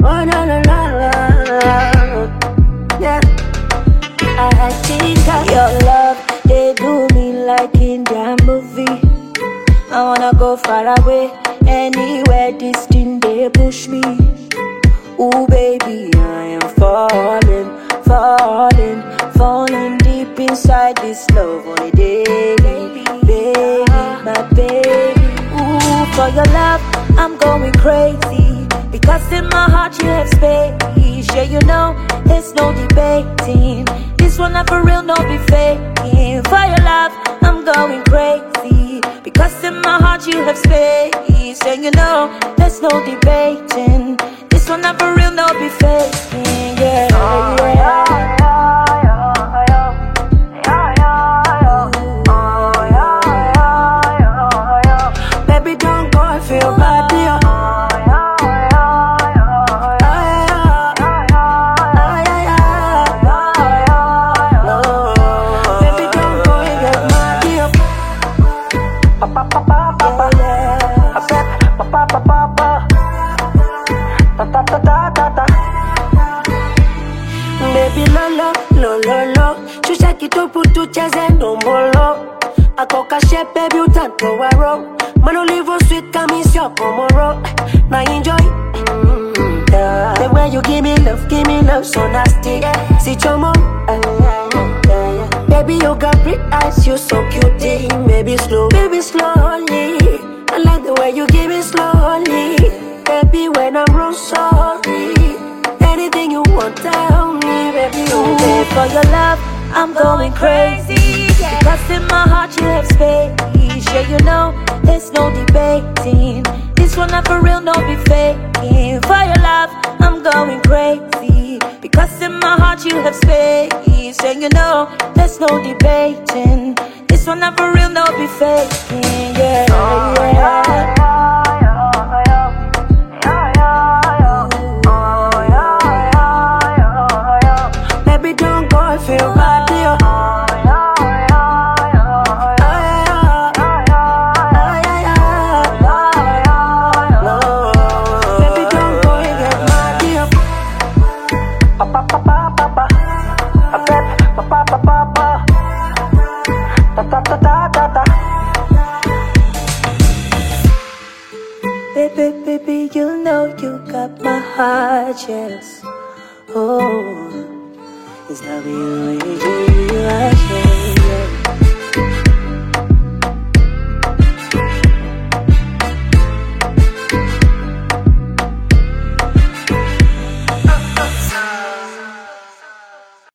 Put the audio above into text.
Oh, la la la la. Yeah. I think that your love, they do me like in their movie. I wanna go far away, anywhere this thing they push me. Ooh baby, I am falling, falling, falling deep inside this love on a daily, baby, my baby. Ooh, for your love, I'm going crazy, because in my heart you have space. Yeah, you know, there's no debating. This one not for real, no be faking. For your love, I'm going crazy, because in my heart you have space. And you know, there's no debating. This one not for real, no be faking. Yeah, yeah. Baby, don't go and feel bad, dear. Baby lolo, lolo, lo. Shusha kitupu tucheze ndombolo. Akoka shape baby utanto waro. Mano livo sweet kamisyo komoro. Na enjoy. The way you give me love so nasty. See chomo. Baby you got pretty eyes, you so cutie. Baby slowly. I like the way you give me slowly. Baby when I'm wrong, sorry. Anything you want, tell me, baby. Ooh, babe, for your love, I'm going crazy, because in my heart you have space. Yeah, you know, there's no debating. This one not for real, no be faking. For your love, I'm going crazy, because in my heart you have space. And you know, there's no debating. This one not for real, no be faking. Yeah, yeah. Feel bad, dear. Baby, don't go and get mad, dear. Baby, baby, you know you got my heart, yes. Oh. Is that you?